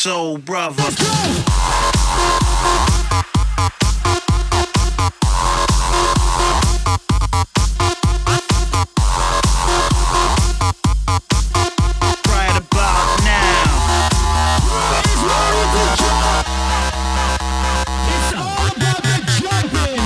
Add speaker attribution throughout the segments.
Speaker 1: Soul Brother. Right about now.
Speaker 2: It's all about the jumping.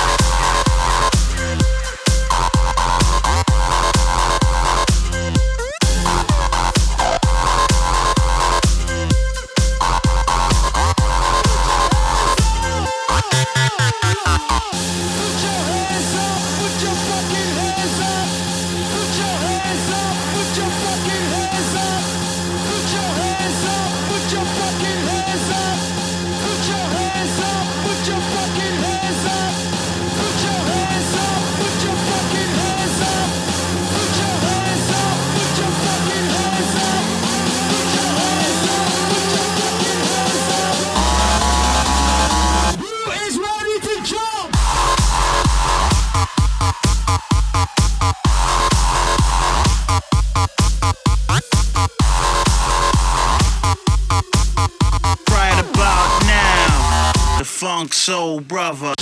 Speaker 1: Funk Soul Brother.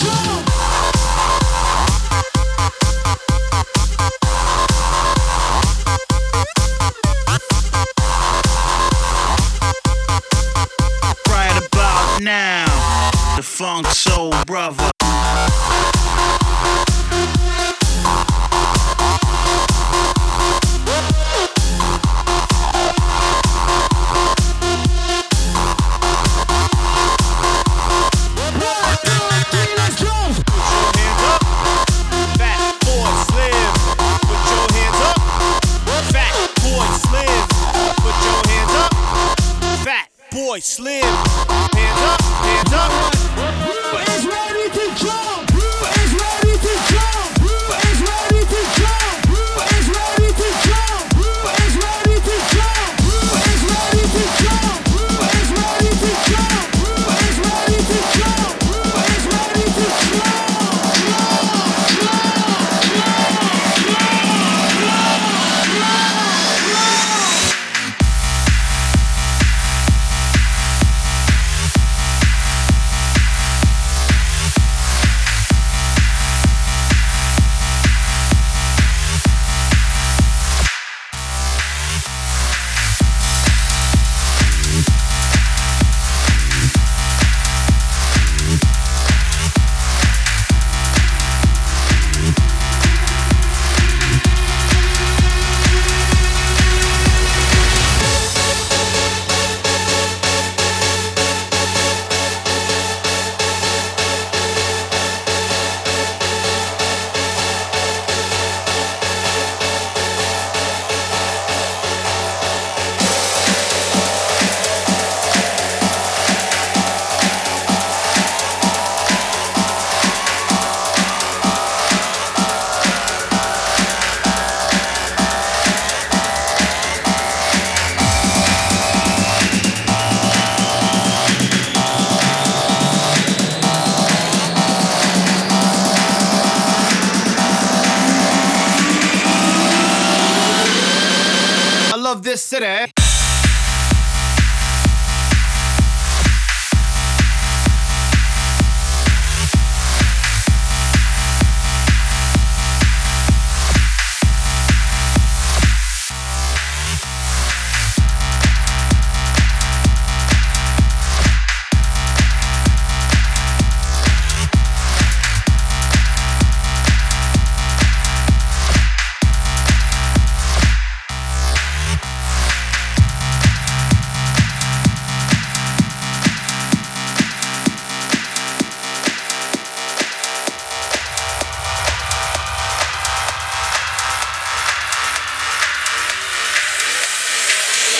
Speaker 1: Right about now, the Funk Soul Brother.
Speaker 3: Boy Slim, hands up, hands up.
Speaker 2: Who is ready to jump? Who is ready to jump? Who is ready to jump? Who is ready to jump? Who is ready to jump? Who is ready to jump? Who is ready to jump? Who is ready to jump? Who is ready to jump?
Speaker 3: Love this city.